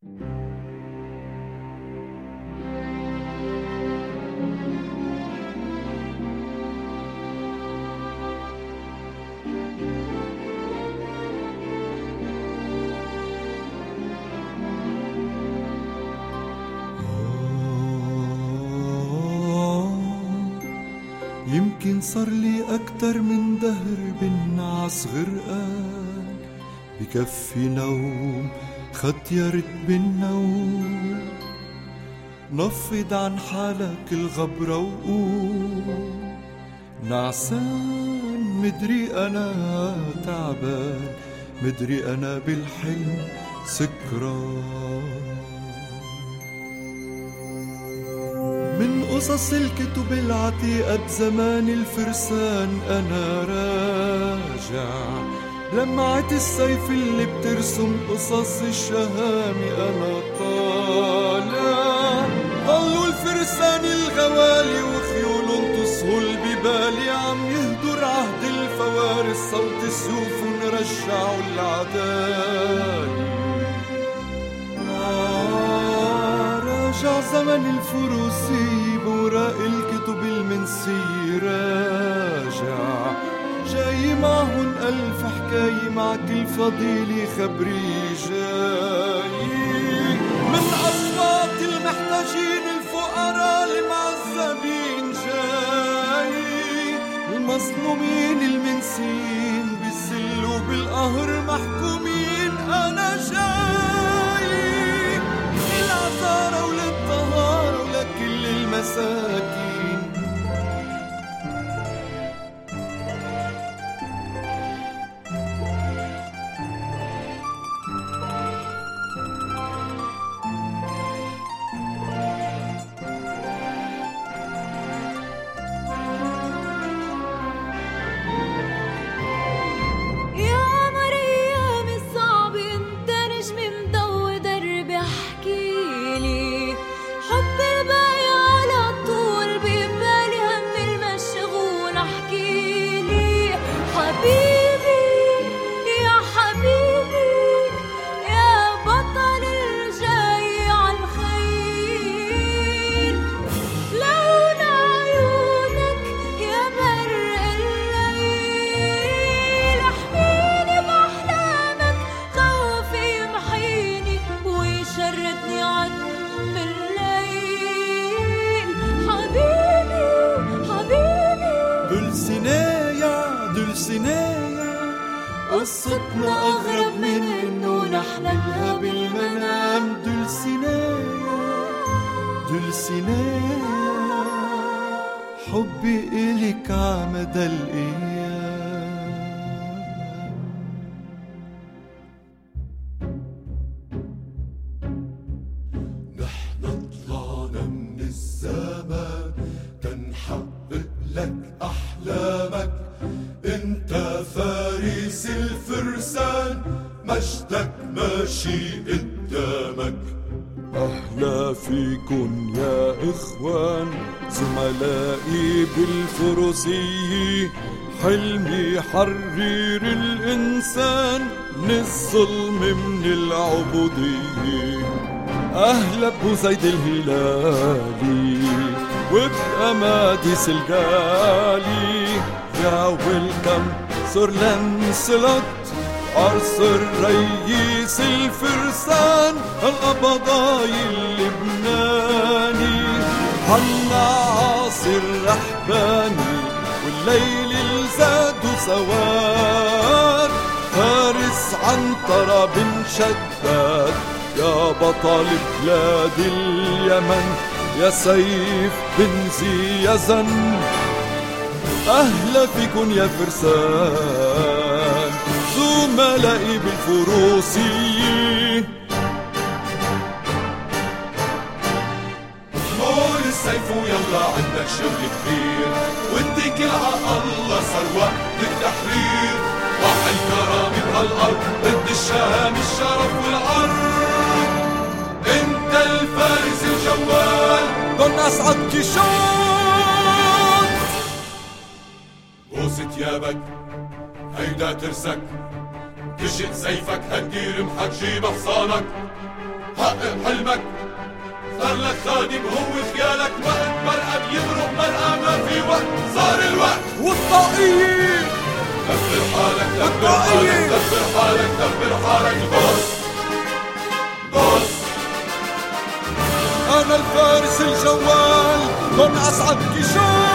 يمكن صار لي أكتر من دهر بالنعس غرقان، بكفي نوم ختيرت بالنوم. نفض عن حالك الغبرة وقوم، نعسان مدري أنا تعبان، مدري أنا بالحلم سكران. من قصص الكتب العتيقة بزمان الفرسان أنا راجع، لمعة السيف اللي بترسم قصص الشهامي أنا طالع. ضلوا الفرسان الغوالي وخيولهم تسهل ببالي، عم يهدر عهد الفوارس صوت السيوف ونرجعوا العدالي. راجع زمن الفروسي بوراق الكتب المنسية، راجع جاي معهن ألف حكاية، مع كل فضيلة خبري جاي. من أصوات المحتاجين الفقراء المعذبين جاي، المظلومين المنسيين بالذل وبالقهر محكومين أنا جاي. للعذارى وللطهارى ولكل المساكين. قصتنا أغرب من إنه نحلمها بالمنام. دولسينايا حبي إلك عمدى الأيام. نحن طلعنا من الزمان تنحقق لك أحلامك، انت فارس الفرسان مجدك ماشي قدامك. أهلا فيكن يا إخوان زملائي بالفروسية، حلمي حرير الإنسان من الظلم من العبودية. أهلا بوزيد الهلالي وبأماديس القالي، يا ويلكم سور لانسلوت أرثر رئيس الفرسان القبضاي اللبناني. حنا عاصر رحباني والليل الزاد سواد، فارس عنترة بن شداد يا بطل بلاد اليمن، يا سيف بن زيزن. أهلا فيكن يا فرسان زملائي بالفروسية. حول السيف ويلا عندك شغل كبير، واتكل على الله صار وقت التحرير. وحي الكرامة بهالأرض ضد الشهام الشرف والعرض، انت الفارس الجوال ضل أسعد كيشوت. بوس ثيابك هيدا ترسك، كشت سيفك هدي رمحك جيب حصانك. ها حقق حلمك، صار لك خادم هو خيالك، وقت مرقى بيمرق مرقى ما في وقت، صار الوقت. والطاقية دبر حالك دبر حالك دبر حالك دبر حالك، بص بص. أنا الفارس الجوال، كن أصعب كشاف.